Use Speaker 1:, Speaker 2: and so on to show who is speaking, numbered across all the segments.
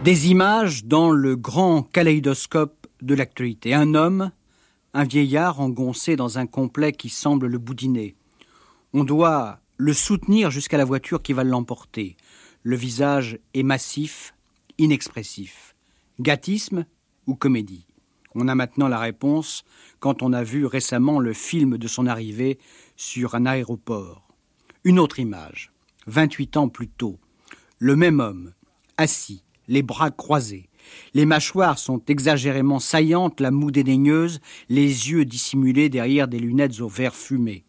Speaker 1: Des images dans le grand kaléidoscope de l'actualité. Un homme, un vieillard engoncé dans un complet qui semble le boudiner. On doit le soutenir jusqu'à la voiture qui va l'emporter. Le visage est massif, inexpressif. Gâtisme ou comédie? On a maintenant la réponse quand on a vu récemment le film de son arrivée sur un aéroport. Une autre image, 28 ans plus tôt. Le même homme, assis, les bras croisés. Les mâchoires sont exagérément saillantes, la moue dédaigneuse, les yeux dissimulés derrière des lunettes au verre fumé.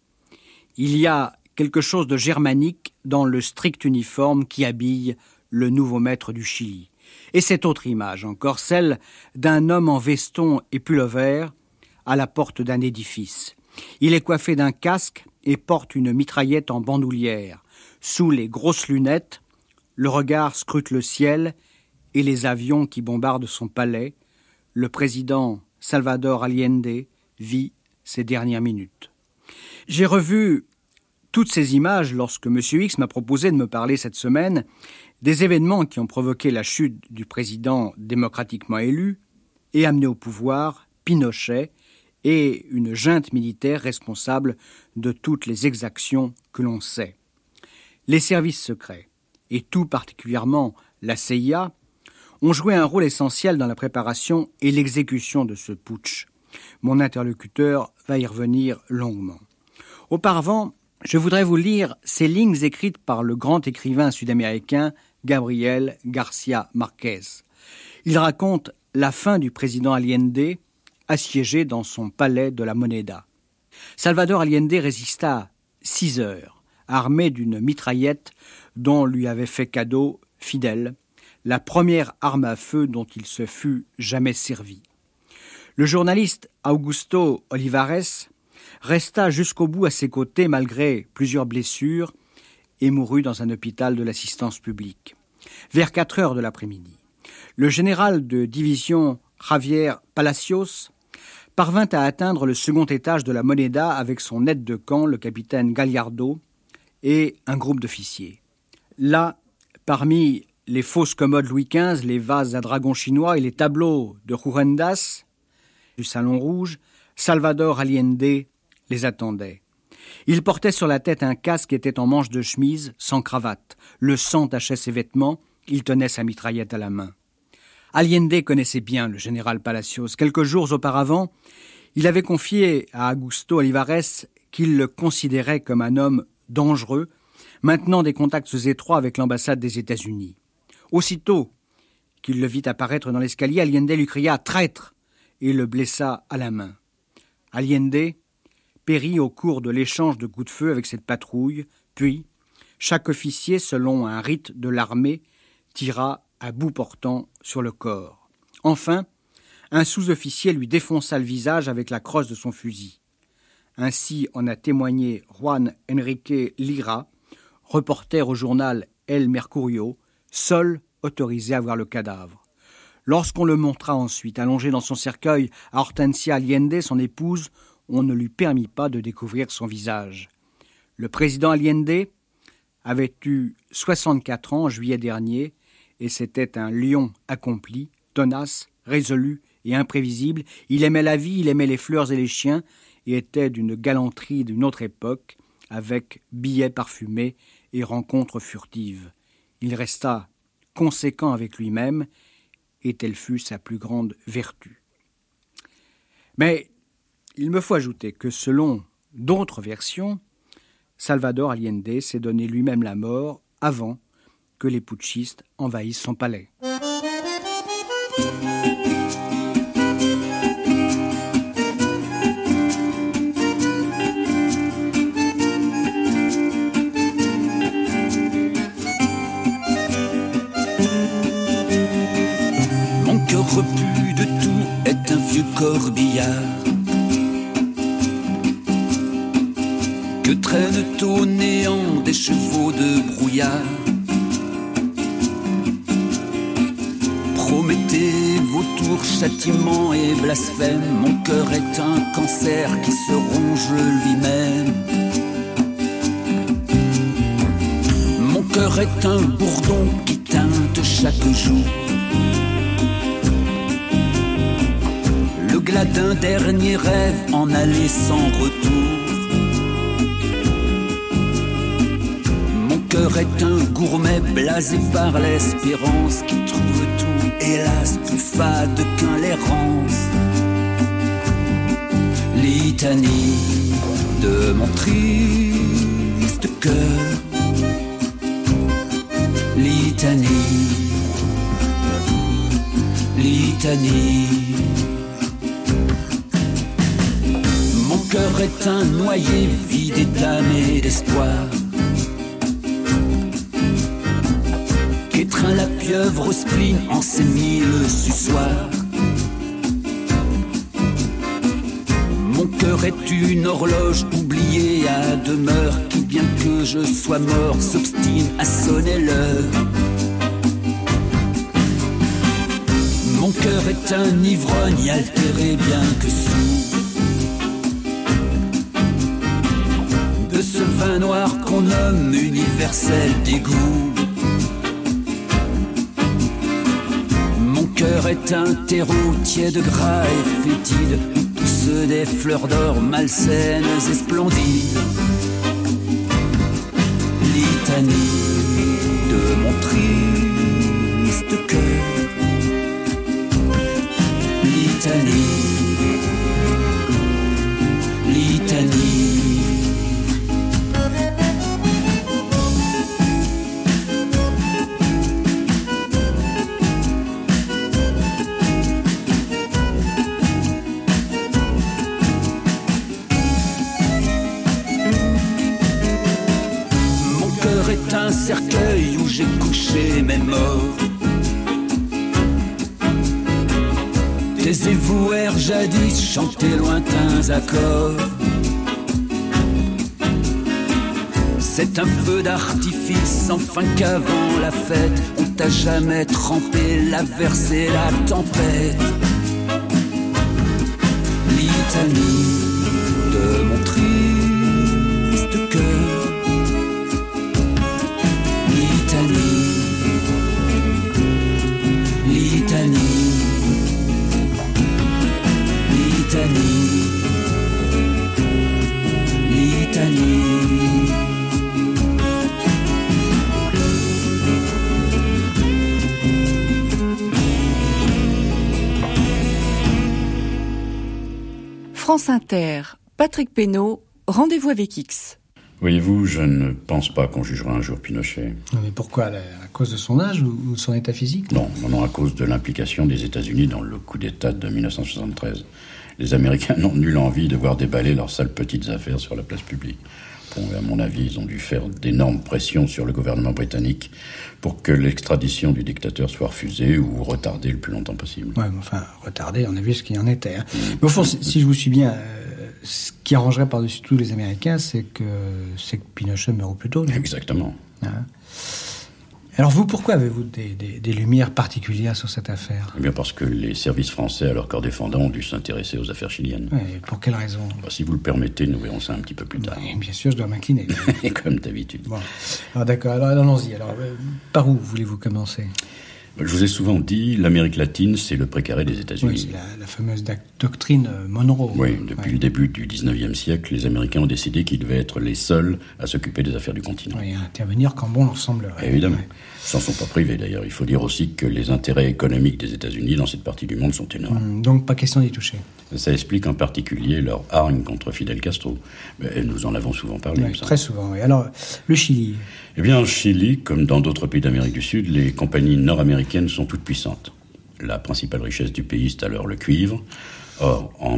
Speaker 1: Il y a quelque chose de germanique dans le strict uniforme qui habille le nouveau maître du Chili. Et cette autre image, encore celle d'un homme en veston et pull-over à la porte d'un édifice. Il est coiffé d'un casque et porte une mitraillette en bandoulière. Sous les grosses lunettes, le regard scrute le ciel et les avions qui bombardent son palais. Le président Salvador Allende vit ses dernières minutes. J'ai revu toutes ces images lorsque M. X m'a proposé de me parler cette semaine des événements qui ont provoqué la chute du président démocratiquement élu et amené au pouvoir Pinochet et une junte militaire responsable de toutes les exactions que l'on sait. Les services secrets, et tout particulièrement la CIA, ont joué un rôle essentiel dans la préparation et l'exécution de ce putsch. Mon interlocuteur va y revenir longuement. Auparavant, je voudrais vous lire ces lignes écrites par le grand écrivain sud-américain Gabriel Garcia Marquez. Il raconte la fin du président Allende assiégé dans son palais de la Moneda. Salvador Allende résista 6 heures, armé d'une mitraillette dont lui avait fait cadeau Fidel, la première arme à feu dont il se fût jamais servi. Le journaliste Augusto Olivares resta jusqu'au bout à ses côtés malgré plusieurs blessures et mourut dans un hôpital de l'assistance publique. Vers 4 heures de l'après-midi, le général de division Javier Palacios parvint à atteindre le second étage de la Moneda avec son aide de camp, le capitaine Gallardo, et un groupe d'officiers. Là, parmi les fausses commodes Louis XV, les vases à dragons chinois et les tableaux de Jurendas du Salon Rouge, Salvador Allende les attendait. Il portait sur la tête un casque qui était en manche de chemise, sans cravate. Le sang tachait ses vêtements, il tenait sa mitraillette à la main. Allende connaissait bien le général Palacios. Quelques jours auparavant, il avait confié à Augusto Olivares qu'il le considérait comme un homme dangereux, maintenant des contacts étroits avec l'ambassade des États-Unis. Aussitôt qu'il le vit apparaître dans l'escalier, Allende lui cria « Traître !» et le blessa à la main. Allende périt au cours de l'échange de coups de feu avec cette patrouille, puis chaque officier, selon un rite de l'armée, tira à bout portant sur le corps. Enfin, un sous-officier lui défonça le visage avec la crosse de son fusil. Ainsi en a témoigné Juan Enrique Lira, reporter au journal El Mercurio, seul autorisé à voir le cadavre. Lorsqu'on le montra ensuite allongé dans son cercueil à Hortensia Allende, son épouse, on ne lui permit pas de découvrir son visage. Le président Allende avait eu 64 ans en juillet dernier et c'était un lion accompli, tenace, résolu et imprévisible. Il aimait la vie, il aimait les fleurs et les chiens et était d'une galanterie d'une autre époque avec billets parfumés et rencontres furtives. Il resta conséquent avec lui-même et telle fut sa plus grande vertu. Mais il me faut ajouter que selon d'autres versions, Salvador Allende s'est donné lui-même la mort avant que les putschistes envahissent son palais.
Speaker 2: Mon cœur repu de tout est un vieux corbillard que traînent au néant des chevaux de brouillard. Prométhée, vautour, châtiment et blasphème, mon cœur est un cancer qui se ronge lui-même. Mon cœur est un bourdon qui teinte chaque jour. Le glas d'un dernier rêve en allait sans retour. Mon cœur est un gourmet blasé par l'espérance qui trouve tout, hélas, plus fade qu'un l'errance. Litanie de mon triste cœur. Litanie, litanie. Mon cœur est un noyer vidé d'âme et d'espoir, qu'étreint la pieuvre au spleen en ses mille suçoirs. Mon cœur est une horloge oubliée à demeure qui, bien que je sois mort, s'obstine à sonner l'heure. Mon cœur est un ivrogne altéré bien que sourd de ce vin noir qu'on nomme universel dégoût. Mon cœur est un terreau tiède, gras et fétide, poussent des fleurs d'or malsaines et splendides. Litanie de mon triste cœur. Litanie, litanie. Mon cœur est un cercueil où j'ai couché mes morts. Des évouères jadis chantaient lointains accords. C'est un feu d'artifice, enfin qu'avant la fête, on t'a jamais trempé l'averse et la tempête. Litanie de mon triste cœur. Litanie, litanie. Litanie, litanie.
Speaker 3: France Inter, Patrick Pénaud, Rendez-vous avec X.
Speaker 4: Voyez-vous, je ne pense pas qu'on jugera un jour Pinochet.
Speaker 1: Mais pourquoi ? À cause de son âge ou de son état physique ?
Speaker 4: Non, à cause de l'implication des États-Unis dans le coup d'État de 1973. Les Américains n'ont nulle envie de voir déballer leurs sales petites affaires sur la place publique. Bon, à mon avis, ils ont dû faire d'énormes pressions sur le gouvernement britannique pour que l'extradition du dictateur soit refusée ou retardée le plus longtemps possible.
Speaker 1: Ouais, mais enfin, retardée, on a vu ce qu'il en était. Hein. Mais au fond, si je vous suis bien, ce qui arrangerait par-dessus tout les Américains, c'est que Pinochet meurt au plus tôt. Non ?
Speaker 4: Exactement.
Speaker 1: Hein. Alors vous, pourquoi avez-vous des lumières particulières sur cette affaire ?
Speaker 4: Eh bien parce que les services français, à leur corps défendant, ont dû s'intéresser aux affaires chiliennes.
Speaker 1: Oui, pour quelle raison ?
Speaker 4: Si vous le permettez, nous verrons ça un petit peu plus tard.
Speaker 1: Oui, bien sûr, je dois m'incliner.
Speaker 4: Comme d'habitude.
Speaker 1: Bon. Alors d'accord, alors allons-y. Alors, par où voulez-vous commencer ?
Speaker 4: Je vous ai souvent dit, l'Amérique latine, c'est le précaré des États-Unis.
Speaker 1: Oui, c'est la fameuse doctrine Monroe.
Speaker 4: Oui, depuis le début du 19e siècle, les Américains ont décidé qu'ils devaient être les seuls à s'occuper des affaires du continent.
Speaker 1: Oui, à intervenir quand bon leur semblerait.
Speaker 4: Évidemment.
Speaker 1: Ouais.
Speaker 4: S'en sont pas privés d'ailleurs. Il faut dire aussi que les intérêts économiques des États-Unis dans cette partie du monde sont énormes.
Speaker 1: Donc pas question d'y toucher.
Speaker 4: Ça explique en particulier leur hargne contre Fidel Castro. Mais nous en avons souvent parlé.
Speaker 1: Oui, très souvent, oui. Alors, le Chili.
Speaker 4: Eh bien, au Chili, comme dans d'autres pays d'Amérique du Sud, les compagnies nord-américaines sont toutes puissantes. La principale richesse du pays, c'est alors le cuivre. Or, en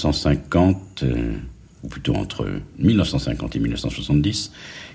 Speaker 4: 1950, ou plutôt entre 1950 et 1970,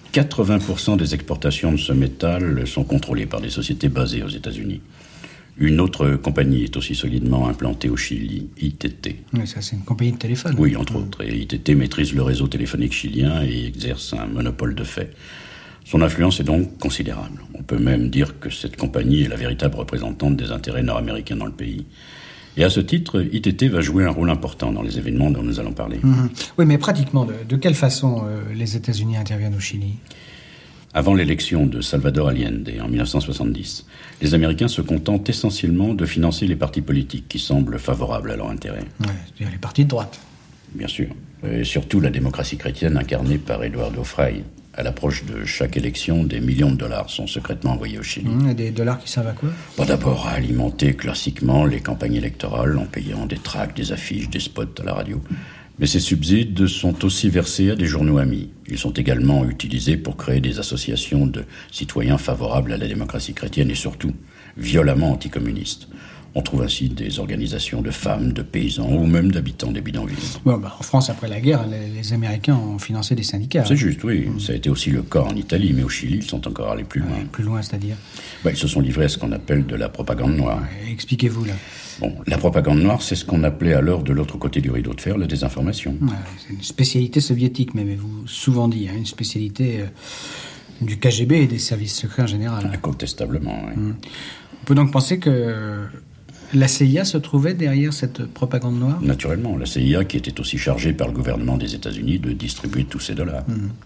Speaker 4: 80% des exportations de ce métal sont contrôlées par des sociétés basées aux États-Unis. Une autre compagnie est aussi solidement implantée au Chili, ITT.
Speaker 1: Oui, ça c'est une compagnie de téléphone.
Speaker 4: Oui, entre autres. Et ITT maîtrise le réseau téléphonique chilien et exerce un monopole de fait. Son influence est donc considérable. On peut même dire que cette compagnie est la véritable représentante des intérêts nord-américains dans le pays. Et à ce titre, ITT va jouer un rôle important dans les événements dont nous allons parler.
Speaker 1: Oui, mais pratiquement, de quelle façon les États-Unis interviennent au Chili ?
Speaker 4: Avant l'élection de Salvador Allende en 1970, les Américains se contentent essentiellement de financer les partis politiques qui semblent favorables à leur intérêt.
Speaker 1: Ouais, c'est-à-dire les partis de droite.
Speaker 4: Bien sûr. Et surtout la démocratie chrétienne incarnée par Eduardo Frei. À l'approche de chaque élection, des millions de dollars sont secrètement envoyés au Chili.
Speaker 1: Des dollars qui servent à quoi ?
Speaker 4: D'abord à alimenter classiquement les campagnes électorales en payant des tracts, des affiches, des spots à la radio. Mais ces subsides sont aussi versés à des journaux amis. Ils sont également utilisés pour créer des associations de citoyens favorables à la démocratie chrétienne et surtout violemment anticommunistes. On trouve ainsi des organisations de femmes, de paysans ou même d'habitants des bidonvilles.
Speaker 1: En France, après la guerre, les Américains ont financé des syndicats.
Speaker 4: C'est juste, oui. Ça a été aussi le cas en Italie, mais au Chili, ils sont encore allés plus loin.
Speaker 1: Plus loin, c'est-à-dire ?
Speaker 4: Ils se sont livrés à ce qu'on appelle de la propagande noire.
Speaker 1: Expliquez-vous, là.
Speaker 4: La propagande noire, c'est ce qu'on appelait alors de l'autre côté du rideau de fer, la désinformation.
Speaker 1: C'est une spécialité soviétique, mais vous souvent dit, une spécialité du KGB et des services secrets en général.
Speaker 4: Incontestablement, oui.
Speaker 1: On peut donc penser que la CIA se trouvait derrière cette propagande noire ?
Speaker 4: Naturellement, la CIA qui était aussi chargée par le gouvernement des États-Unis de distribuer tous ces dollars.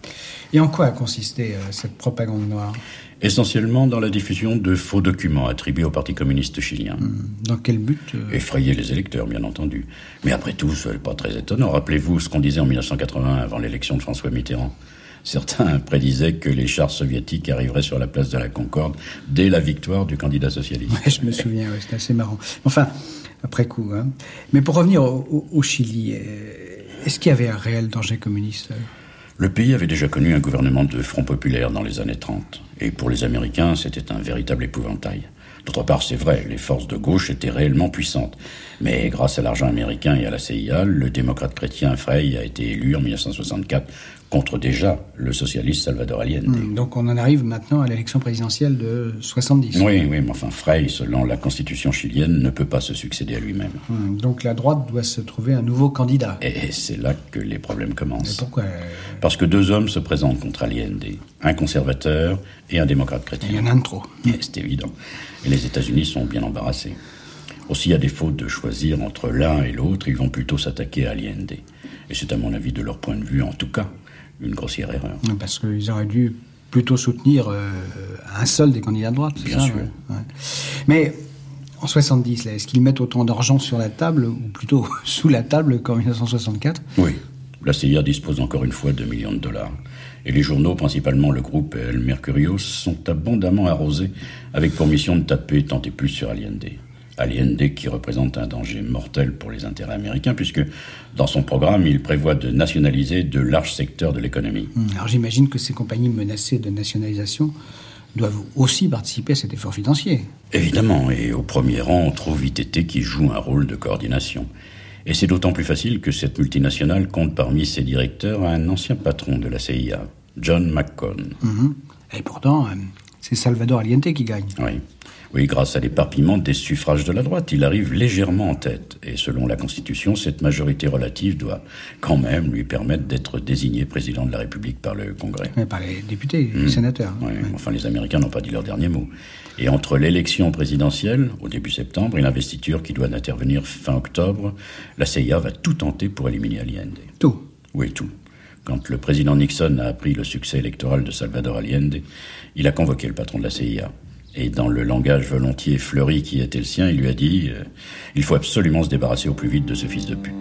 Speaker 1: Et en quoi a consisté cette propagande noire ?
Speaker 4: Essentiellement dans la diffusion de faux documents attribués au Parti communiste chilien.
Speaker 1: Dans quel but
Speaker 4: Effrayer les électeurs, bien entendu. Mais après tout, ce n'est pas très étonnant. Rappelez-vous ce qu'on disait en 1980 avant l'élection de François Mitterrand. Certains prédisaient que les chars soviétiques arriveraient sur la place de la Concorde dès la victoire du candidat socialiste.
Speaker 1: Je me souviens, c'était assez marrant. Enfin, après coup. Mais pour revenir au Chili, est-ce qu'il y avait un réel danger communiste ?
Speaker 4: Le pays avait déjà connu un gouvernement de Front populaire dans les années 30. Et pour les Américains, c'était un véritable épouvantail. D'autre part, c'est vrai, les forces de gauche étaient réellement puissantes. Mais grâce à l'argent américain et à la CIA, le démocrate chrétien Frei a été élu en 1964 contre déjà le socialiste Salvador Allende.
Speaker 1: Donc on en arrive maintenant à l'élection présidentielle de 70.
Speaker 4: Oui, mais enfin Frei, selon la constitution chilienne, ne peut pas se succéder à lui-même.
Speaker 1: Donc la droite doit se trouver un nouveau candidat.
Speaker 4: Et c'est là que les problèmes commencent.
Speaker 1: Mais pourquoi ?
Speaker 4: Parce que deux hommes se présentent contre Allende, un conservateur et un démocrate chrétien.
Speaker 1: Il y en a un de trop.
Speaker 4: C'est évident. Et les États-Unis sont bien embarrassés. Aussi, à défaut de choisir entre l'un et l'autre, ils vont plutôt s'attaquer à Allende. Et c'est à mon avis, de leur point de vue, en tout cas, une grossière erreur.
Speaker 1: Parce qu'ils auraient dû plutôt soutenir un seul des candidats de droite, c'est
Speaker 4: bien
Speaker 1: ça,
Speaker 4: sûr.
Speaker 1: Ouais. Mais en 70, là, est-ce qu'ils mettent autant d'argent sur la table, ou plutôt sous la table qu'en 1964 ?
Speaker 4: Oui. La CIA dispose encore une fois de millions de dollars. Et les journaux, principalement le groupe El Mercurio, sont abondamment arrosés avec pour mission de taper tant et plus sur Allende. Allende qui représente un danger mortel pour les intérêts américains, puisque dans son programme, il prévoit de nationaliser de larges secteurs de l'économie.
Speaker 1: Alors j'imagine que ces compagnies menacées de nationalisation doivent aussi participer à cet effort financier.
Speaker 4: Évidemment, et au premier rang, on trouve ITT qui joue un rôle de coordination. Et c'est d'autant plus facile que cette multinationale compte parmi ses directeurs un ancien patron de la CIA, John McCone.
Speaker 1: Et pourtant, c'est Salvador Allende qui gagne.
Speaker 4: Oui, grâce à l'éparpillement des suffrages de la droite, il arrive légèrement en tête. Et selon la Constitution, cette majorité relative doit quand même lui permettre d'être désigné président de la République par le Congrès.
Speaker 1: Mais par les députés, les sénateurs.
Speaker 4: Oui, enfin les Américains n'ont pas dit leur dernier mot. Et entre l'élection présidentielle, au début septembre, et l'investiture qui doit intervenir fin octobre, la CIA va tout tenter pour éliminer Allende.
Speaker 1: Tout ?
Speaker 4: Oui, tout. Quand le président Nixon a appris le succès électoral de Salvador Allende, il a convoqué le patron de la CIA. Et dans le langage volontiers fleuri qui était le sien, il lui a dit « Il faut absolument se débarrasser au plus vite de ce fils de pute ».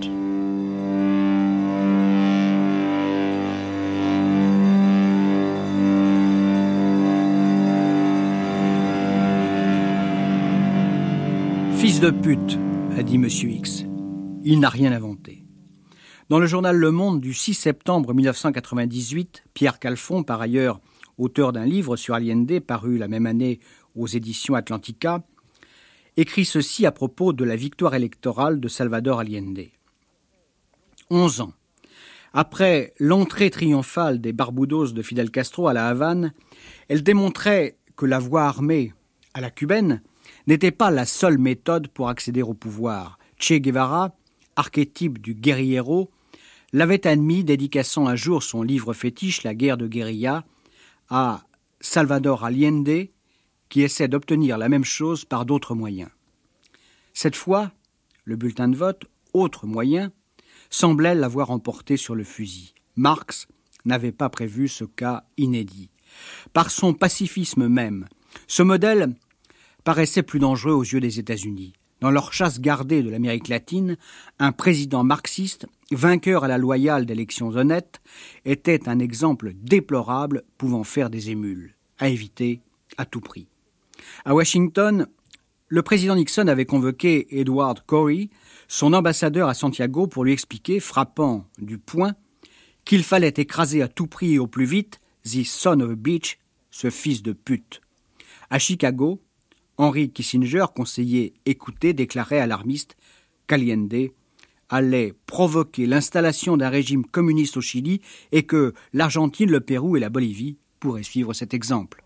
Speaker 1: Fils de pute, a dit Monsieur X. Il n'a rien inventé. Dans le journal Le Monde du 6 septembre 1998, Pierre Calfon, par ailleurs auteur d'un livre sur Allende paru la même année aux éditions Atlantica, écrit ceci à propos de la victoire électorale de Salvador Allende. 11 ans. Après l'entrée triomphale des Barbudos de Fidel Castro à la Havane, elle démontrait que la voie armée à la cubaine n'était pas la seule méthode pour accéder au pouvoir. Che Guevara, archétype du guerriero, l'avait admis, dédicaçant un jour son livre fétiche, La guerre de guérilla, à Salvador Allende, qui essaie d'obtenir la même chose par d'autres moyens. Cette fois, le bulletin de vote, autre moyen, semblait l'avoir emporté sur le fusil. Marx n'avait pas prévu ce cas inédit. Par son pacifisme même, ce modèle paraissait plus dangereux aux yeux des États-Unis. Dans leur chasse gardée de l'Amérique latine, un président marxiste, vainqueur à la loyale d'élections honnêtes, était un exemple déplorable pouvant faire des émules, à éviter à tout prix. À Washington, le président Nixon avait convoqué Edward Corey, son ambassadeur à Santiago, pour lui expliquer, frappant du poing, qu'il fallait écraser à tout prix et au plus vite « the son of a bitch », ce fils de pute. À Chicago, Henry Kissinger, conseiller écouté, déclarait alarmiste qu'Allende allait provoquer l'installation d'un régime communiste au Chili et que l'Argentine, le Pérou et la Bolivie pourraient suivre cet exemple.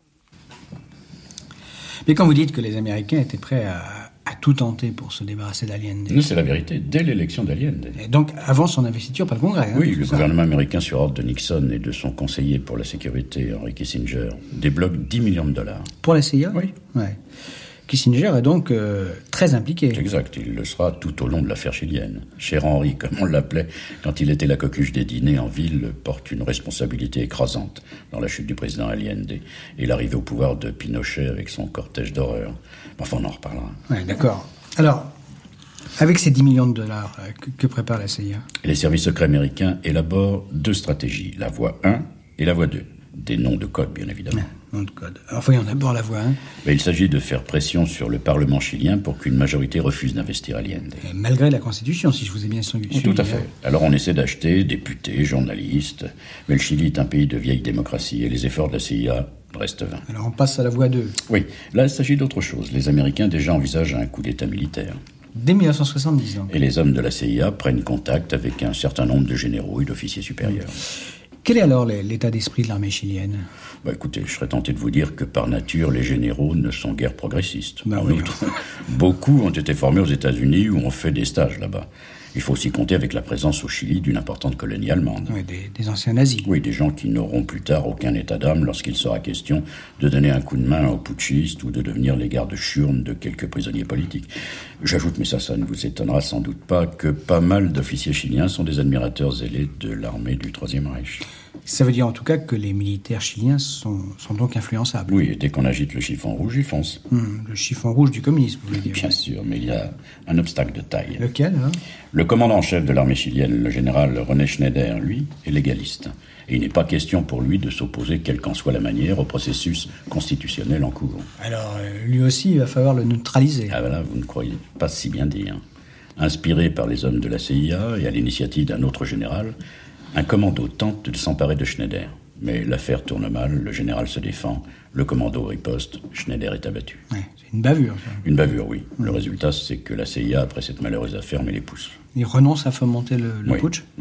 Speaker 5: Mais quand vous dites que les Américains étaient prêts à tout tenter pour se débarrasser d'Allende...
Speaker 4: C'est la vérité, dès l'élection d'Allende.
Speaker 5: Et donc, avant son investiture par le Congrès.
Speaker 4: Oui, le gouvernement américain, sur ordre de Nixon et de son conseiller pour la sécurité, Henry Kissinger, débloque $10 millions.
Speaker 5: Pour la CIA ?
Speaker 4: Oui.
Speaker 5: Ouais. Kissinger est donc très impliqué.
Speaker 4: Exact, il le sera tout au long de l'affaire chilienne. Cher Henry, comme on l'appelait, quand il était la coqueluche des dîners en ville, porte une responsabilité écrasante dans la chute du président Allende et l'arrivée au pouvoir de Pinochet avec son cortège d'horreur. Enfin, on en reparlera.
Speaker 5: Oui, d'accord. Alors, avec ces $10 millions, que prépare la CIA ?
Speaker 4: Les services secrets américains élaborent 2 stratégies, la voie 1 et la voie 2. Des noms de code, bien évidemment.
Speaker 5: Nom de code. Alors, voyons d'abord la voie 1.
Speaker 4: Mais il s'agit de faire pression sur le Parlement chilien pour qu'une majorité refuse d'investir Allende.
Speaker 5: Et malgré la Constitution, si je vous ai bien suivi.
Speaker 4: Tout à fait. Alors on essaie d'acheter députés, journalistes, mais le Chili est un pays de vieille démocratie et les efforts de la CIA restent vains.
Speaker 5: Alors on passe à la voie 2.
Speaker 4: Oui, là il s'agit d'autre chose. Les Américains déjà envisagent un coup d'État militaire.
Speaker 5: Dès 1970, donc.
Speaker 4: Et les hommes de la CIA prennent contact avec un certain nombre de généraux et d'officiers supérieurs.
Speaker 5: Quel est alors l'état d'esprit de l'armée chilienne ?
Speaker 4: Écoutez, je serais tenté de vous dire que par nature, les généraux ne sont guère progressistes.
Speaker 5: En
Speaker 4: outre, beaucoup ont été formés aux États-Unis ou ont fait des stages là-bas. Il faut aussi compter avec la présence au Chili d'une importante colonie allemande.
Speaker 5: Oui, des anciens nazis.
Speaker 4: Oui, des gens qui n'auront plus tard aucun état d'âme lorsqu'il sera question de donner un coup de main aux putschistes ou de devenir les gardes-churnes de quelques prisonniers politiques. J'ajoute, mais ça ne vous étonnera sans doute pas, que pas mal d'officiers chiliens sont des admirateurs zélés de l'armée du Troisième Reich.
Speaker 5: Ça veut dire en tout cas que les militaires chiliens sont donc influençables.
Speaker 4: Oui, et dès qu'on agite le chiffon rouge, ils foncent.
Speaker 5: Le chiffon rouge du communisme, vous voulez dire.
Speaker 4: Bien sûr, mais il y a un obstacle de taille.
Speaker 5: Lequel, alors ?
Speaker 4: Le commandant en chef de l'armée chilienne, le général René Schneider, lui, est légaliste. Et il n'est pas question pour lui de s'opposer, quelle qu'en soit la manière, au processus constitutionnel en cours.
Speaker 5: Alors, lui aussi, il va falloir le neutraliser.
Speaker 4: Ah voilà, vous ne croyez pas si bien dire. Inspiré par les hommes de la CIA et à l'initiative d'un autre général, un commando tente de s'emparer de Schneider. Mais l'affaire tourne mal, le général se défend, le commando riposte, Schneider est abattu.
Speaker 5: Ouais, c'est une bavure, ça.
Speaker 4: Une bavure, oui. Le résultat, c'est que la CIA, après cette malheureuse affaire, met les pouces.
Speaker 5: Il renonce à fomenter le putsch.
Speaker 4: Oui.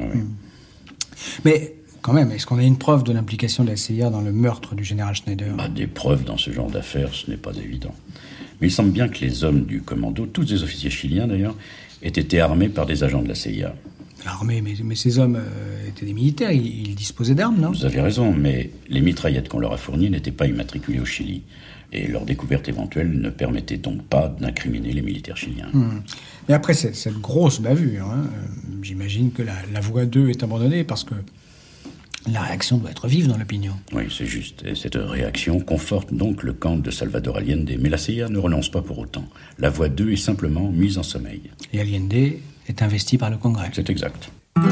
Speaker 5: Mais quand même, est-ce qu'on a une preuve de l'implication de la CIA dans le meurtre du général Schneider ?
Speaker 4: Des preuves dans ce genre d'affaires, ce n'est pas évident. Mais il semble bien que les hommes du commando, tous les officiers chiliens d'ailleurs, aient été armés par des agents de la CIA.
Speaker 5: L'armée, mais ces hommes étaient des militaires, ils disposaient d'armes, non ?
Speaker 4: Vous avez raison, mais les mitraillettes qu'on leur a fournies n'étaient pas immatriculées au Chili. Et leur découverte éventuelle ne permettait donc pas d'incriminer les militaires chiliens.
Speaker 5: Mais après cette grosse bavure, j'imagine que la voie 2 est abandonnée parce que la réaction doit être vive dans l'opinion.
Speaker 4: Oui, c'est juste. Et cette réaction conforte donc le camp de Salvador Allende. Mais la CIA ne renonce pas pour autant. La voie 2 est simplement mise en sommeil.
Speaker 5: Et Allende est investi par le Congrès.
Speaker 4: C'est exact.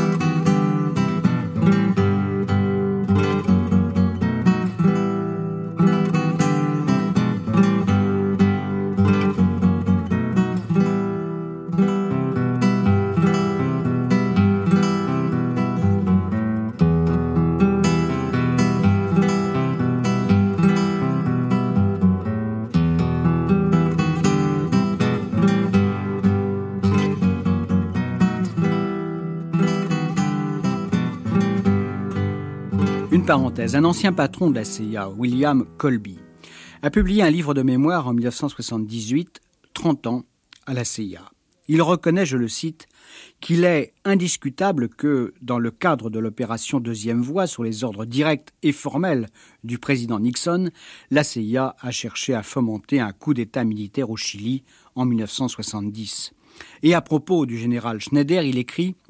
Speaker 1: Parenthèse, un ancien patron de la CIA, William Colby, a publié un livre de mémoire en 1978, 30 ans à la CIA. Il reconnaît, je le cite, qu'il est indiscutable que, dans le cadre de l'opération Deuxième Voie, sur les ordres directs et formels du président Nixon, la CIA a cherché à fomenter un coup d'État militaire au Chili en 1970. Et à propos du général Schneider, il écrit «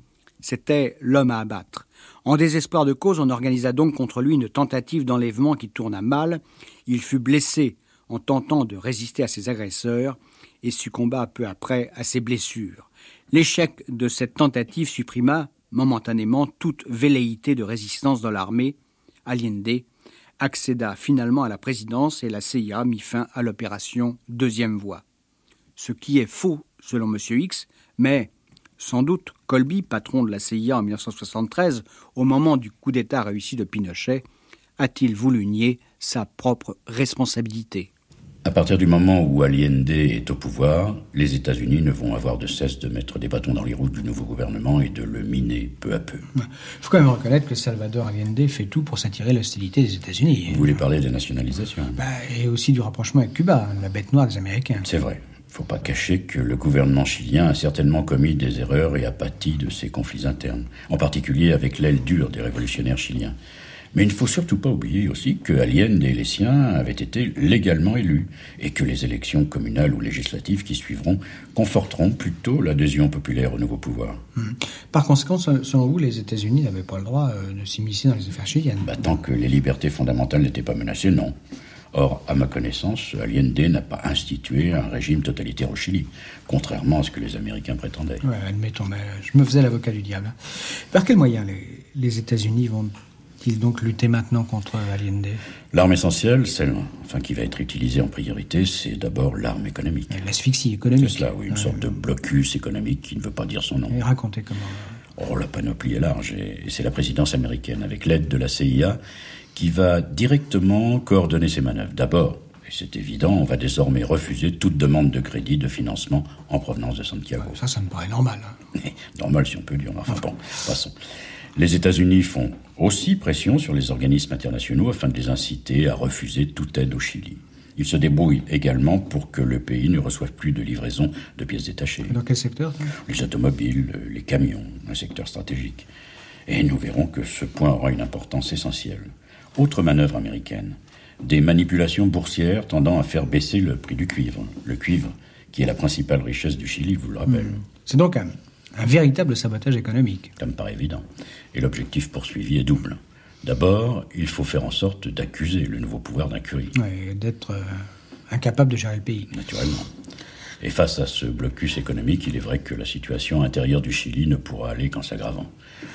Speaker 1: C'était l'homme à abattre. En désespoir de cause, on organisa donc contre lui une tentative d'enlèvement qui tourna mal. Il fut blessé en tentant de résister à ses agresseurs et succomba peu après à ses blessures. L'échec de cette tentative supprima momentanément toute velléité de résistance dans l'armée. Allende accéda finalement à la présidence et la CIA mit fin à l'opération Deuxième Voie. Ce qui est faux selon M. X, mais sans doute Colby, patron de la CIA en 1973, au moment du coup d'État réussi de Pinochet, a-t-il voulu nier sa propre responsabilité.
Speaker 4: À partir du moment où Allende est au pouvoir, les États-Unis ne vont avoir de cesse de mettre des bâtons dans les roues du nouveau gouvernement et de le miner peu à peu.
Speaker 5: Il faut quand même reconnaître que Salvador Allende fait tout pour s'attirer l'hostilité des États-Unis.
Speaker 4: Vous voulez parler de la nationalisation ?
Speaker 5: Et aussi du rapprochement avec Cuba, la bête noire des Américains.
Speaker 4: C'est vrai. Il ne faut pas cacher que le gouvernement chilien a certainement commis des erreurs et a pâti de ses conflits internes, en particulier avec l'aile dure des révolutionnaires chiliens. Mais il ne faut surtout pas oublier aussi que Allende et les siens avaient été légalement élus et que les élections communales ou législatives qui suivront conforteront plutôt l'adhésion populaire au nouveau pouvoir.
Speaker 5: Par conséquent, selon vous, les États-Unis n'avaient pas le droit de s'immiscer dans les affaires chiliennes ?
Speaker 4: Tant que les libertés fondamentales n'étaient pas menacées, non. Or, à ma connaissance, Allende n'a pas institué un régime totalitaire au Chili, contrairement à ce que les Américains prétendaient.
Speaker 5: Ouais, admettons, mais je me faisais l'avocat du diable. Par quels moyens les États-Unis vont-ils donc lutter maintenant contre Allende ?
Speaker 4: L'arme essentielle, celle qui va être utilisée en priorité, c'est d'abord l'arme économique.
Speaker 5: L'asphyxie économique.
Speaker 4: C'est cela, oui, une sorte de blocus économique qui ne veut pas dire son nom.
Speaker 5: Et racontez comment...
Speaker 4: La panoplie est large, et c'est la présidence américaine, avec l'aide de la CIA, qui va directement coordonner ses manœuvres. D'abord, et c'est évident, on va désormais refuser toute demande de crédit de financement en provenance de Santiago.
Speaker 5: Ça me paraît normal.
Speaker 4: Normal, si on peut dire. Passons. Les États-Unis font aussi pression sur les organismes internationaux afin de les inciter à refuser toute aide au Chili. Ils se débrouillent également pour que le pays ne reçoive plus de livraison de pièces détachées.
Speaker 5: Dans quel secteur ?
Speaker 4: Les automobiles, les camions, un secteur stratégique. Et nous verrons que ce point aura une importance essentielle. Autre manœuvre américaine, des manipulations boursières tendant à faire baisser le prix du cuivre. Le cuivre, qui est la principale richesse du Chili, vous le rappelle.
Speaker 5: C'est donc un véritable sabotage économique.
Speaker 4: Ça me paraît évident. Et l'objectif poursuivi est double. D'abord, il faut faire en sorte d'accuser le nouveau pouvoir d'incurie.
Speaker 5: Oui, d'être incapable de gérer le pays.
Speaker 4: Naturellement. Et face à ce blocus économique, il est vrai que la situation intérieure du Chili ne pourra aller qu'en s'aggravant.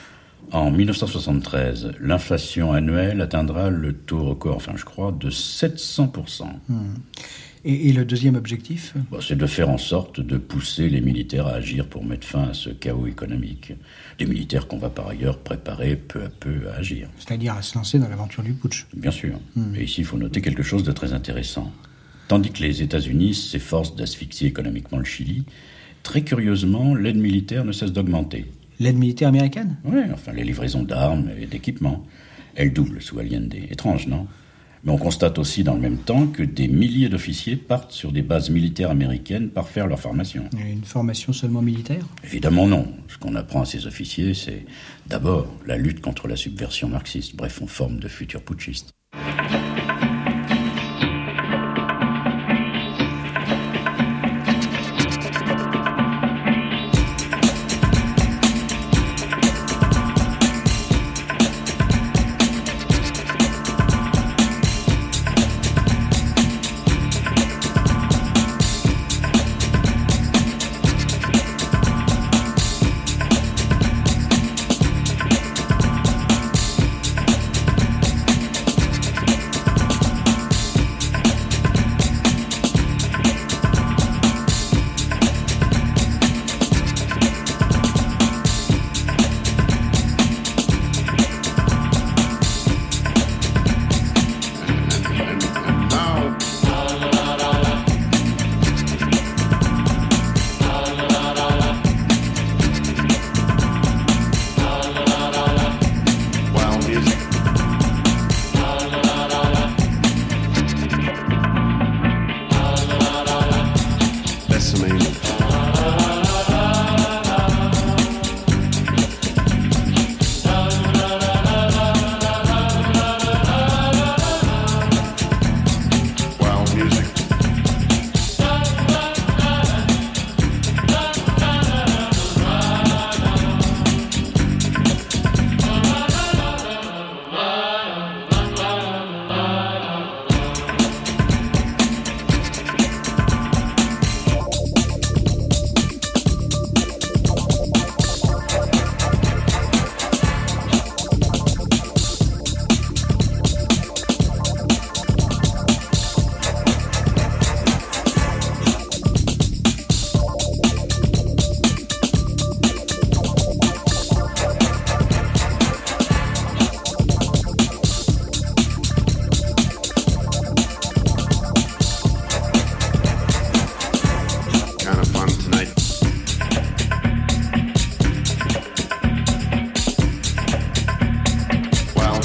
Speaker 4: En 1973, l'inflation annuelle atteindra le taux record, je crois, de 700%.
Speaker 5: Et le deuxième objectif ?
Speaker 4: C'est de faire en sorte de pousser les militaires à agir pour mettre fin à ce chaos économique. Des militaires qu'on va par ailleurs préparer peu à peu à agir.
Speaker 5: C'est-à-dire à se lancer dans l'aventure du putsch.
Speaker 4: Bien sûr. Et ici, il faut noter quelque chose de très intéressant. Tandis que les États-Unis s'efforcent d'asphyxier économiquement le Chili, très curieusement, l'aide militaire ne cesse d'augmenter.
Speaker 5: L'aide militaire américaine ?
Speaker 4: Oui, les livraisons d'armes et d'équipements. Elles doublent sous Allende. Étrange, non ? Mais on constate aussi dans le même temps que des milliers d'officiers partent sur des bases militaires américaines par faire leur formation.
Speaker 5: Et une formation seulement militaire ?
Speaker 4: Évidemment non. Ce qu'on apprend à ces officiers, c'est d'abord la lutte contre la subversion marxiste. Bref, on forme de futurs putschistes.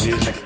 Speaker 6: music.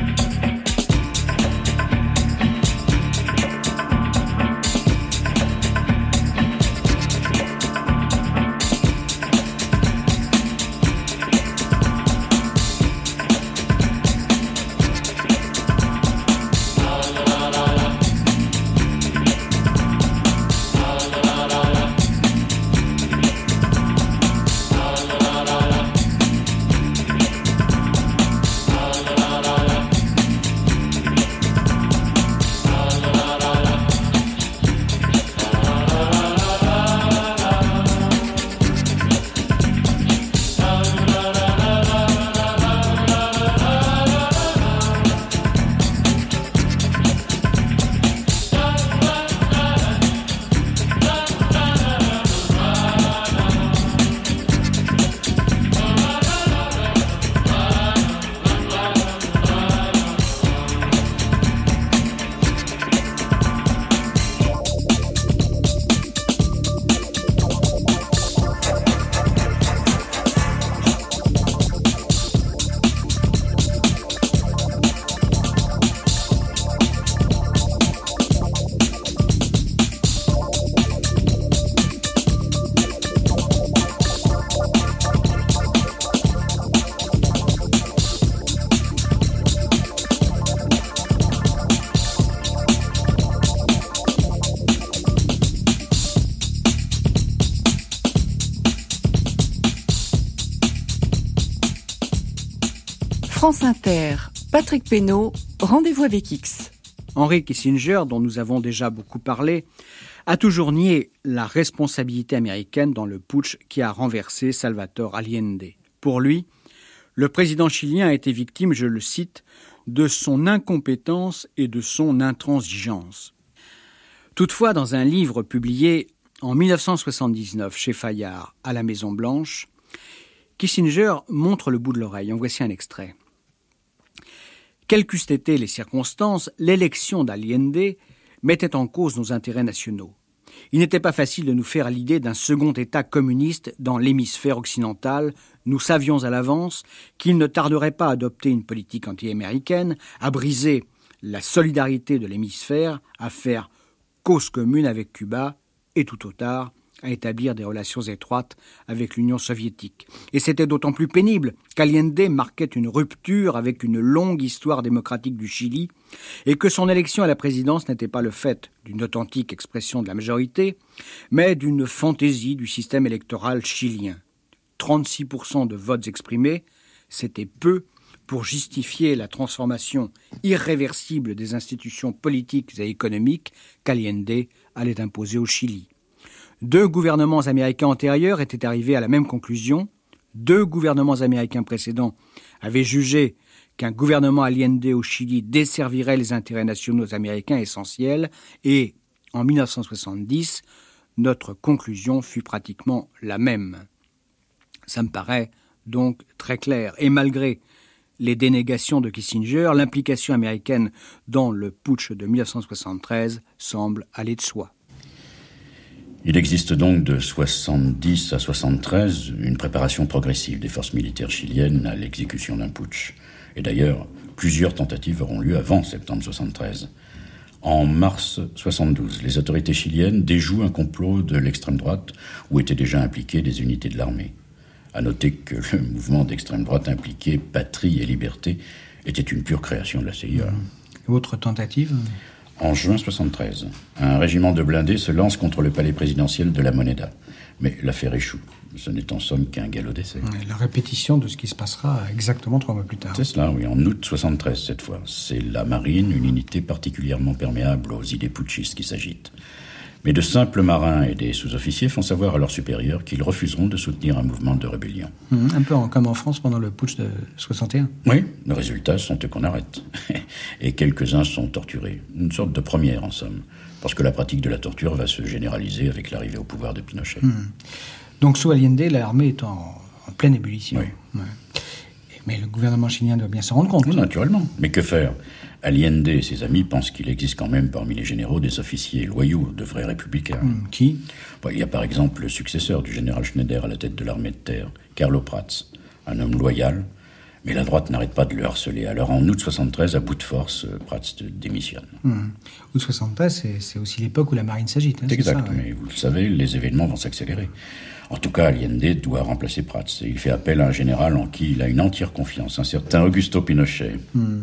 Speaker 3: France Inter, Patrick Pénaud, rendez-vous avec X.
Speaker 1: Henry Kissinger, dont nous avons déjà beaucoup parlé, a toujours nié la responsabilité américaine dans le putsch qui a renversé Salvador Allende. Pour lui, le président chilien a été victime, je le cite, de son incompétence et de son intransigeance. Toutefois, dans un livre publié en 1979 chez Fayard à la Maison-Blanche, Kissinger montre le bout de l'oreille. En voici un extrait. Quelles qu'eussent été les circonstances, l'élection d'Allende mettait en cause nos intérêts nationaux. Il n'était pas facile de nous faire l'idée d'un second État communiste dans l'hémisphère occidental. Nous savions à l'avance qu'il ne tarderait pas à adopter une politique anti-américaine, à briser la solidarité de l'hémisphère, à faire cause commune avec Cuba et tout au tard à établir des relations étroites avec l'Union soviétique. Et c'était d'autant plus pénible qu'Allende marquait une rupture avec une longue histoire démocratique du Chili et que son élection à la présidence n'était pas le fait d'une authentique expression de la majorité, mais d'une fantaisie du système électoral chilien. 36% de votes exprimés, c'était peu pour justifier la transformation irréversible des institutions politiques et économiques qu'Allende allait imposer au Chili. 2 gouvernements américains antérieurs étaient arrivés à la même conclusion. 2 gouvernements américains précédents avaient jugé qu'un gouvernement Allende au Chili desservirait les intérêts nationaux américains essentiels. Et en 1970, notre conclusion fut pratiquement la même. Ça me paraît donc très clair. Et malgré les dénégations de Kissinger, l'implication américaine dans le putsch de 1973 semble aller de soi.
Speaker 4: Il existe donc de 70 à 73 une préparation progressive des forces militaires chiliennes à l'exécution d'un putsch. Et d'ailleurs, plusieurs tentatives auront lieu avant septembre 73. En mars 72, les autorités chiliennes déjouent un complot de l'extrême droite où étaient déjà impliquées des unités de l'armée. À noter que le mouvement d'extrême droite impliqué Patrie et Liberté était une pure création de la CIA.
Speaker 5: Autre tentative ?
Speaker 4: En juin 73, un régiment de blindés se lance contre le palais présidentiel de la Moneda. Mais l'affaire échoue. Ce n'est en somme qu'un galop d'essai.
Speaker 5: La répétition de ce qui se passera exactement 3 mois plus tard.
Speaker 4: C'est cela, oui, en août 73 cette fois. C'est la marine, une unité particulièrement perméable aux idées putschistes qui s'agitent. Mais de simples marins et des sous-officiers font savoir à leurs supérieurs qu'ils refuseront de soutenir un mouvement de rébellion.
Speaker 5: Un peu comme en France pendant le putsch de 61.
Speaker 4: Oui, le résultat sont qu'on arrête. Et quelques-uns sont torturés. Une sorte de première, en somme. Parce que la pratique de la torture va se généraliser avec l'arrivée au pouvoir de Pinochet.
Speaker 5: Donc sous Allende, l'armée est en pleine ébullition.
Speaker 4: Oui.
Speaker 5: Ouais. Mais le gouvernement chilien doit bien se rendre compte.
Speaker 4: Oui, naturellement. Mais que faire ? Allende et ses amis pensent qu'il existe quand même parmi les généraux des officiers loyaux, de vrais républicains.
Speaker 5: Qui ?
Speaker 4: Il y a par exemple le successeur du général Schneider à la tête de l'armée de terre, Carlo Prats, un homme loyal, Mais la droite n'arrête pas de le harceler. Alors en août 73, à bout de force, Prats démissionne.
Speaker 5: Août 73, c'est aussi l'époque où la marine s'agite.
Speaker 4: C'est exact, mais vous le savez, les événements vont s'accélérer. En tout cas, Allende doit remplacer Prats. Et il fait appel à un général en qui il a une entière confiance, un certain Augusto Pinochet.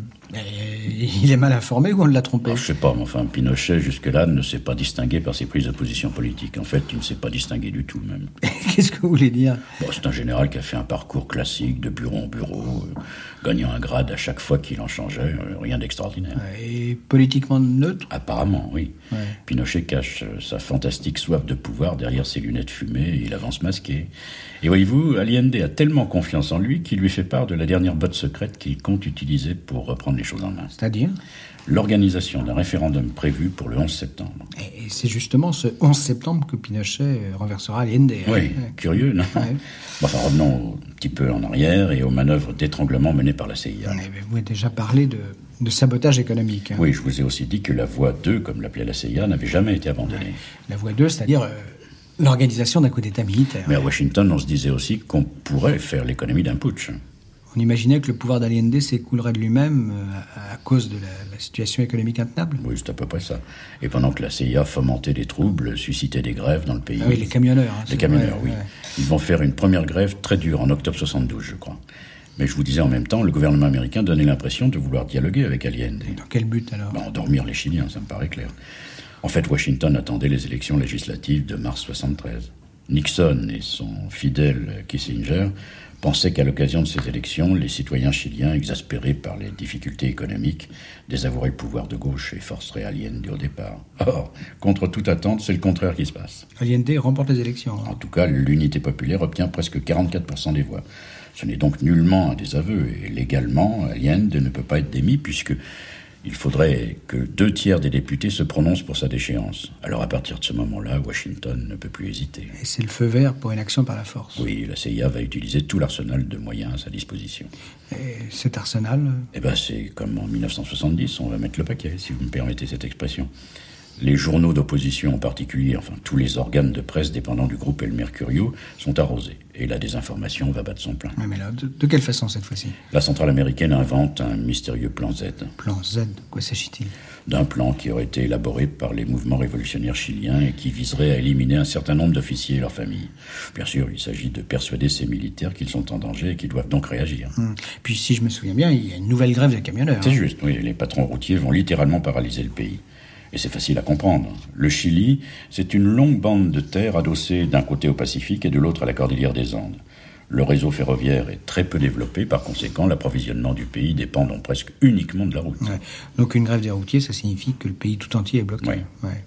Speaker 5: Il est mal informé ou on l'a trompé?
Speaker 4: Je sais pas, mais enfin, Pinochet, jusque-là, ne s'est pas distingué par ses prises de position politiques. En fait, il ne s'est pas distingué du tout, même.
Speaker 5: Qu'est-ce que vous voulez dire?
Speaker 4: C'est un général qui a fait un parcours classique, de bureau en bureau, gagnant un grade à chaque fois qu'il en changeait, rien d'extraordinaire.
Speaker 5: Et politiquement neutre?
Speaker 4: Apparemment, oui.
Speaker 5: Ouais.
Speaker 4: Pinochet cache sa fantastique soif de pouvoir derrière ses lunettes fumées, et il avance masqué. Et voyez-vous, Allende a tellement confiance en lui qu'il lui fait part de la dernière botte secrète qu'il compte utiliser pour reprendre les choses en main.
Speaker 5: C'est-à-dire?
Speaker 4: L'organisation d'un référendum prévu pour le 11 septembre.
Speaker 5: Et c'est justement ce 11 septembre que Pinochet renversera Allende.
Speaker 4: Oui, curieux, non?
Speaker 5: Ouais.
Speaker 4: Enfin, revenons un petit peu en arrière et aux manœuvres d'étranglement menées par la CIA.
Speaker 5: Vous avez déjà parlé de sabotage économique.
Speaker 4: Oui, je vous ai aussi dit que la voie 2, comme l'appelait la CIA, n'avait jamais été abandonnée.
Speaker 5: La voie 2, c'est-à-dire l'organisation d'un coup d'État militaire.
Speaker 4: Mais à Washington, on se disait aussi qu'on pourrait faire l'économie d'un putsch.
Speaker 5: On imaginait que le pouvoir d'Allende s'écoulerait de lui-même à cause de la situation économique intenable.
Speaker 4: Oui, c'est à peu près ça. Et pendant que la CIA fomentait des troubles, suscitait des grèves dans le pays.
Speaker 5: Ah oui, les camionneurs.
Speaker 4: Les camionneurs,
Speaker 5: vrai,
Speaker 4: oui. Ils vont faire une première grève très dure en octobre 72, je crois. Mais je vous disais en même temps, le gouvernement américain donnait l'impression de vouloir dialoguer avec Allende.
Speaker 5: Dans quel but alors?
Speaker 4: Endormir les Chiliens, ça me paraît clair. En fait, Washington attendait les élections législatives de mars 73. Nixon et son fidèle Kissinger pensaient qu'à l'occasion de ces élections, les citoyens chiliens, exaspérés par les difficultés économiques, désavoueraient le pouvoir de gauche et forceraient Allende au départ. Or, contre toute attente, c'est le contraire qui se passe.
Speaker 5: Allende remporte les élections.
Speaker 4: En tout cas, l'unité populaire obtient presque 44% des voix. Ce n'est donc nullement un désaveu, et légalement, Allende ne peut pas être démis, puisque il faudrait que 2/3 des députés se prononcent pour sa déchéance. Alors à partir de ce moment-là, Washington ne peut plus hésiter.
Speaker 5: Et c'est le feu vert pour une action par la force.
Speaker 4: Oui, la CIA va utiliser tout l'arsenal de moyens à sa disposition.
Speaker 5: Et cet arsenal?
Speaker 4: C'est comme en 1970, on va mettre le paquet, si vous me permettez cette expression. Les journaux d'opposition en particulier, enfin tous les organes de presse dépendant du groupe El Mercurio, sont arrosés. Et la désinformation va battre son plein.
Speaker 5: Oui, mais là, de quelle façon cette fois-ci?
Speaker 4: La centrale américaine invente un mystérieux plan Z.
Speaker 5: Plan Z, de quoi s'agit-il?
Speaker 4: D'un plan qui aurait été élaboré par les mouvements révolutionnaires chiliens et qui viserait à éliminer un certain nombre d'officiers et leurs familles. Bien sûr, il s'agit de persuader ces militaires qu'ils sont en danger et qu'ils doivent donc réagir.
Speaker 5: Puis si je me souviens bien, il y a une nouvelle grève des camionneurs.
Speaker 4: C'est juste, oui. Les patrons routiers vont littéralement paralyser le pays. Et c'est facile à comprendre. Le Chili, c'est une longue bande de terre adossée d'un côté au Pacifique et de l'autre à la cordillère des Andes. Le réseau ferroviaire est très peu développé, par conséquent, l'approvisionnement du pays dépend donc presque uniquement de la route.
Speaker 5: Ouais. Donc une grève des routiers, ça signifie que le pays tout entier est bloqué.
Speaker 4: Oui.
Speaker 5: Ouais.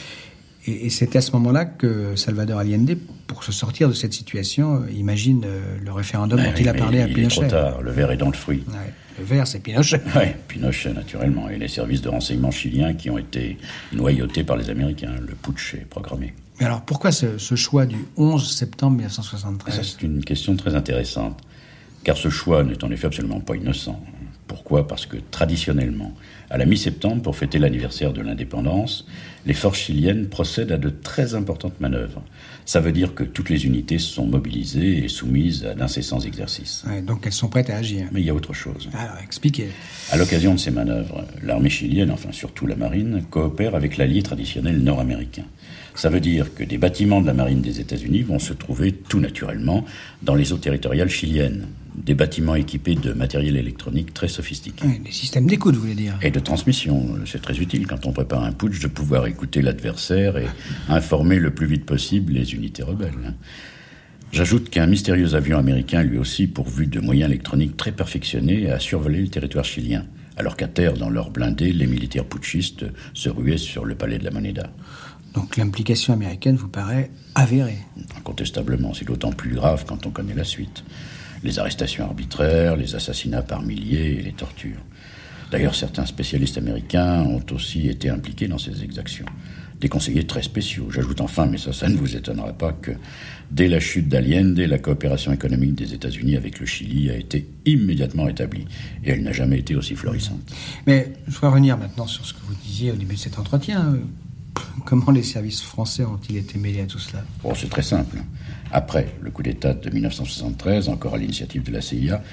Speaker 5: Et c'était à ce moment-là que Salvador Allende, pour se sortir de cette situation, imagine le référendum dont il a parlé à Pinochet.
Speaker 4: Il est trop tard, le verre est dans le fruit.
Speaker 5: Ouais. Le verre, c'est Pinochet.
Speaker 4: Oui, Pinochet, naturellement, et les services de renseignement chiliens qui ont été noyautés par les Américains. Le putsch est programmé.
Speaker 5: Mais alors, pourquoi ce choix du 11 septembre 1973 ?
Speaker 4: Ça, c'est une question très intéressante, car ce choix n'est en effet absolument pas innocent. Pourquoi ? Parce que, traditionnellement, à la mi-septembre, pour fêter l'anniversaire de l'indépendance, les forces chiliennes procèdent à de très importantes manœuvres. Ça veut dire que toutes les unités sont mobilisées et soumises à d'incessants exercices.
Speaker 5: Ouais, donc elles sont prêtes à agir.
Speaker 4: Mais il y a autre chose.
Speaker 5: Alors, expliquez.
Speaker 4: À l'occasion de ces manœuvres, l'armée chilienne, enfin surtout la marine, coopère avec l'allié traditionnel nord-américain. Ça veut dire que des bâtiments de la marine des États-Unis vont se trouver tout naturellement dans les eaux territoriales chiliennes. Des bâtiments équipés de matériel électronique très sophistiqué.
Speaker 5: Oui, des systèmes d'écoute, vous voulez dire.
Speaker 4: Et de transmission. C'est très utile quand on prépare un putsch de pouvoir écouter l'adversaire et informer le plus vite possible les unités rebelles. J'ajoute qu'un mystérieux avion américain, lui aussi pourvu de moyens électroniques très perfectionnés, a survolé le territoire chilien. Alors qu'à terre, dans leurs blindés, les militaires putschistes se ruaient sur le palais de la Moneda.
Speaker 5: Donc l'implication américaine vous paraît avérée.
Speaker 4: Incontestablement, c'est d'autant plus grave quand on connaît la suite. Les arrestations arbitraires, les assassinats par milliers et les tortures. D'ailleurs, certains spécialistes américains ont aussi été impliqués dans ces exactions. Des conseillers très spéciaux. J'ajoute enfin, mais ça ne vous étonnera pas, que dès la chute d'Allende, la coopération économique des États-Unis avec le Chili a été immédiatement établie. Et elle n'a jamais été aussi florissante.
Speaker 5: Mais je voudrais revenir maintenant sur ce que vous disiez au début de cet entretien. Comment les services français ont-ils été mêlés à tout cela ?
Speaker 4: Bon, c'est très simple. Après le coup d'État de 1973, encore à l'initiative de la CIA,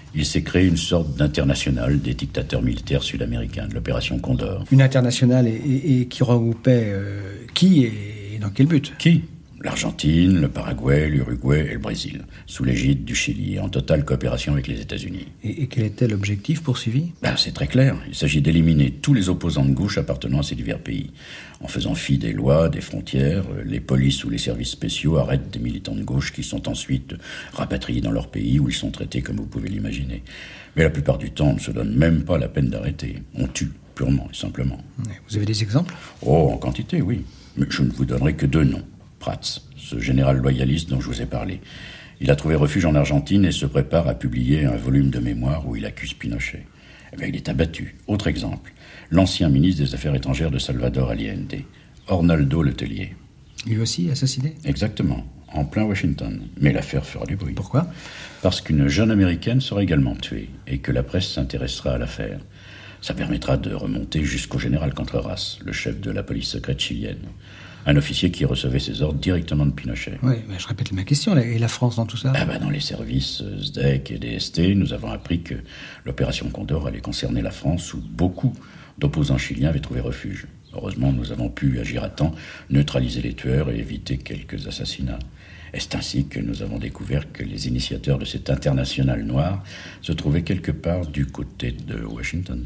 Speaker 4: Il s'est créé une sorte d'internationale des dictateurs militaires sud-américains, de l'opération Condor.
Speaker 5: Une internationale et qui regroupait qui et dans quel but?
Speaker 4: Qui? L'Argentine, le Paraguay, l'Uruguay et le Brésil, sous l'égide du Chili, en totale coopération avec les États-Unis.
Speaker 5: Et quel était l'objectif poursuivi?
Speaker 4: C'est très clair. Il s'agit d'éliminer tous les opposants de gauche appartenant à ces divers pays. En faisant fi des lois, des frontières, les polices ou les services spéciaux arrêtent des militants de gauche qui sont ensuite rapatriés dans leur pays où ils sont traités comme vous pouvez l'imaginer. Mais la plupart du temps, on ne se donne même pas la peine d'arrêter. On tue, purement et simplement.
Speaker 5: Vous avez des exemples?
Speaker 4: Oh, en quantité, oui. Mais je ne vous donnerai que 2 noms. Prats, ce général loyaliste dont je vous ai parlé. Il a trouvé refuge en Argentine et se prépare à publier un volume de mémoires où il accuse Pinochet. Il est abattu. Autre exemple, l'ancien ministre des Affaires étrangères de Salvador Allende, Arnoldo Letelier.
Speaker 5: Lui aussi assassiné?
Speaker 4: Exactement, en plein Washington. Mais l'affaire fera du bruit.
Speaker 5: Pourquoi?
Speaker 4: Parce qu'une jeune américaine sera également tuée et que la presse s'intéressera à l'affaire. Ça permettra de remonter jusqu'au général Contreras, le chef de la police secrète chilienne. Un officier qui recevait ses ordres directement de Pinochet.
Speaker 5: Oui, je répète ma question. Et la France dans tout ça?
Speaker 4: Dans les services SDEC et DST, nous avons appris que l'opération Condor allait concerner la France où beaucoup d'opposants chiliens avaient trouvé refuge. Heureusement, nous avons pu agir à temps, neutraliser les tueurs et éviter quelques assassinats. Et c'est ainsi que nous avons découvert que les initiateurs de cette internationale noire se trouvaient quelque part du côté de Washington.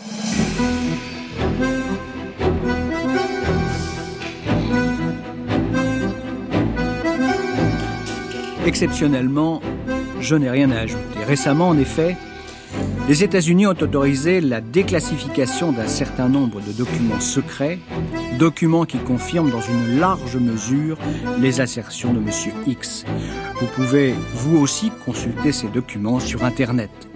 Speaker 1: Exceptionnellement, je n'ai rien à ajouter. Récemment, en effet, les États-Unis ont autorisé la déclassification d'un certain nombre de documents secrets, documents qui confirment dans une large mesure les assertions de M. X. Vous pouvez, vous aussi, consulter ces documents sur Internet.